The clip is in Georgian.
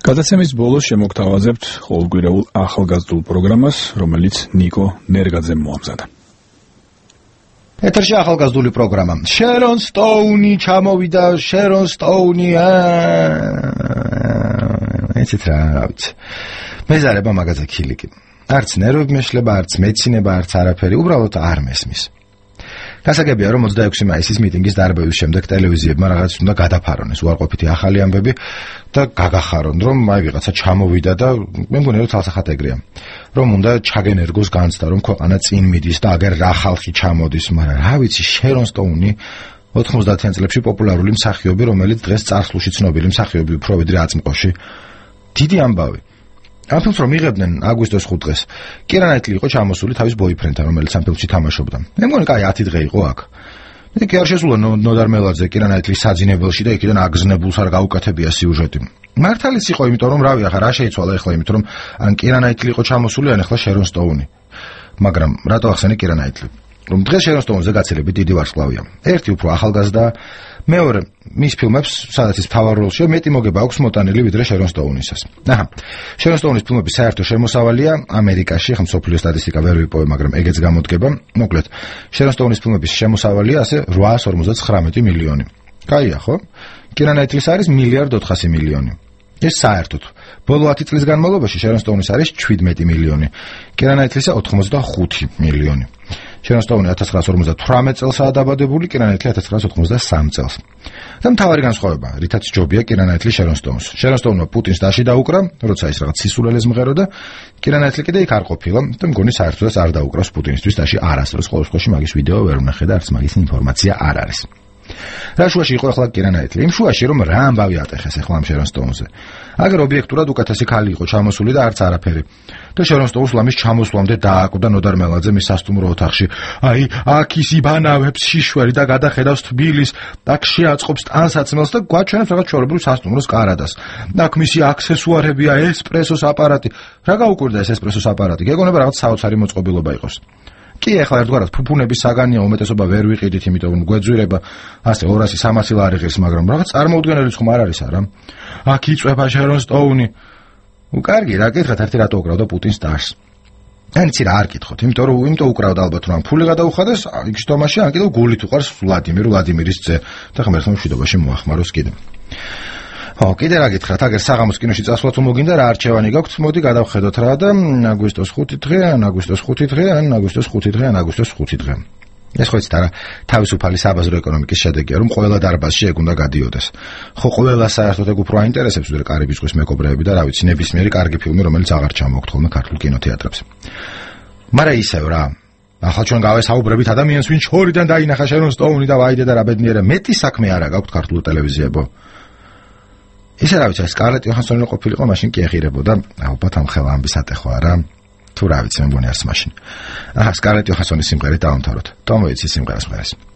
გადაცემის ბოლოს შემოგთავაზებთ ყოველკვირეულ ახალგაზრდულ პროგრამას, რომელიც ნიკო ნერგაძემ მოამზადა. ეთერში ახალგაზრდული პროგრამა. შერონ სტოუნი ჩამოვიდა, შერონ სტოუნი. ეცეთ რა ვიცი. მეზარება მაგაზე ქილიკი. არც ნერვები მეშლება, არც მეცინება, არც არაფერი, უბრალოდ არ მესმის. გასაგებია, რომ 26 მაისის მიტინგის დარბევის შემდეგ ტელევიზიებმა რაღაც უნდა გადაფარონეს უარყოფითი ახალი ამბები და გაგახარონ, რომ ვიღაცა ჩამოვიდა და მე მგონია, რომ თალსახად ეგრეა. რომ უნდა ჩაგენერგოს განცდა, რომ ქვეყანა წინ მიდის და აგერ რა ხალხი ჩამოდის, მაგრამ რა ვიცი, შერონ სტოუნი 90-იან წლებში პოპულარული მსახიობი, რომელიც დღეს წარსულში ცნობილი მსახიობი უფრო ვიდრე აწმყოში. დიდი ამბავი. ამ ფილმს რომ იღებდნენ აგვისტოს 5 დღეს, კირა ნაიტლი იყო ჩამოსული თავის ბოიფრენდთან, რომელიც ამ ფილმში თამაშობდა. მე მგონი, კაი 10 დღე იყო აქ. მე კი არ შესულა ნოდარ მელაძე კირა ნაიტლის საძინებელში და იქიდან აგზნებულს არ გაუკეთებია სიუჟეტი. მართალიც იყო, იმიტომ რომ რავი, ახლა რა შეიცვალა ახლა, იმიტომ რომ ან კირა ნაიტლი იყო ჩამოსული, ან ახლა შერონ სტოუნი. მაგრამ რატო ახსენე კირა ნაიტლი? რომ დღეს შერონ სტოუნზე გაცილებით დიდი ვარსკვლავია. ერთი უფრო ახალგაზრდა, მეორე მის ფილმებს, სადაც ის მთავარ როლშია, მეტი მოგება აქვს მოტანილი ვიდრე შერონ სტოუნისას. შერონ სტოუნის ფილმების საერთო შემოსავალია ამერიკაში, ხა მსოფლიო სტატისტიკა ვერ ვიპოვე, მაგრამ ეგეც გამოდგება. მოკლედ, შერონ სტოუნის ფილმების შემოსავალია ასე 859 მილიონი. კაია, ხო? კირა ნაიტლის არის 1.4 მილიარდი. ეს საერთოდ. ბოლო 10 წლის განმავლობაში შერონ სტოუნის არის 17 მილიონი. კირა ნაიტლისა 85 მილიონი. შერონ სტოუნი 1958 წელსაა დაბადებული, კირა ნაიტლი 1983 წელს. და მთავარი განსხვავება, რითაც ჯობია კირა ნაიტლი შერონ სტოუნს. შერონ სტოუნმა პუტინს დაში დაუკრა, როცა ის რაღაც სისულელეს მღერო და კირა ნაიტლი კიდე იქ არ ყოფილა და მგონი საერთოდაც არ დაუკრავს პუტინისთვის დაში არასდროს. ყოველ შემთხვევაში მაგის ვიდეო ვერ ვნახე და არც მაგის ინფორმაცია არ არის. რა შუაში იყო ახლა კირა ნაიტლი? იმ შუაში რომ რა ამბავი ატეხეს ახლა ამ შერონ სტოუნზე. აგერ ობიექტურად უკეთესი ქალი იყო ჩამოსული და არც არაფერი. და შერონ სტოუნს ლამის ჩამოსვლამდე დააკვდა ნოდარ მელაძე მის სასტუმრო ოთახში. აი, აქ ის იბანავებს შიშველი და გადახედავს თბილის, აქ შეაწყობს ტანსაცმელს და გვაჩვენებს რაღაც ჩვეულებრივ სასტუმროს კარადას. აქ მისი აქსესუარებია, ესპრესოს აპარატი. რა გაუკვირდა ეს ესპრესოს აპარატი? გეგონება რაღაც საოცარი მოწყობილობა იყოს. კი, ახლა ერთგვარად ფუფუნების საგანია, უმეტესობა ვერ ვიყიდით, იმიტომ რომ გვეძვირება ასე 200-300 ლარი ღირს, მაგრამ რაღაც წარმოუდგენელი ხომ არ არის არა? აქ იწვება შერონ სტოუნი. კარგი, რა კითხეთ, ერთი რატო უკრავდა პუტინს დარს? ან იცი რა არ კითხოთ, იმიტომ უკრავდა ალბათ რომ ფული გადაუხადეს, იქ შტომაში ან კიდევ გულით უყარს ვლადიმირის ძე და ხომ ერთხელ მშვიდობაში მოახმაროს კიდე. კიდე რა გითხრათ, აგერ საღამოს კინოში წასვლა თუ მოგინდა რა არჩევანი გაქვთ, მოდი გადავხედოთ რა და აგვისტოს 5 დღე, ან აგვისტოს 5 დღე, ან აგვისტოს 5 დღე, ან აგვისტოს 5 დღე. ეს ხო იცით რა, თავისუფალი საბაზრო ეკონომიკის შედეგია, რომ ყველა დარბაზში ეგ უნდა გადიოდეს. ხო, ყველა საერთოდ ეგ უფრო აინტერესებს ვიდრე კარიბის ზღვის მეკობრეები და რა ვიცი, ნებისმიერი კარგი ფილმი, რომელიც აღარ ჩამოაქვთ ხოლმე ქართულ კინოთეატრებში. მაგრამ ისევ რა, ახლა ჩვენ გავესაუბრებით ადამიანს, ვინც შორიდან დაინახა შერონ სტოუნი და ვაიდე და რა ბედნიერა, მეტი საქმე არა გაქვთ ქართულ ტელევიზიებო. ისე რა ვიცი, სკარლეტ იოჰანსონი ყოფილიყო, მაშინ კი ეღირებოდა, ალბათ ამ ხელა ამბის ატეხვა რა. თუ რა ვიცი, მე მგონი არც მაშინ. სკარლეტ იოჰანსონის სიმღერით დავამთავროთ. თომ მოიცი სიმღერას მღერას.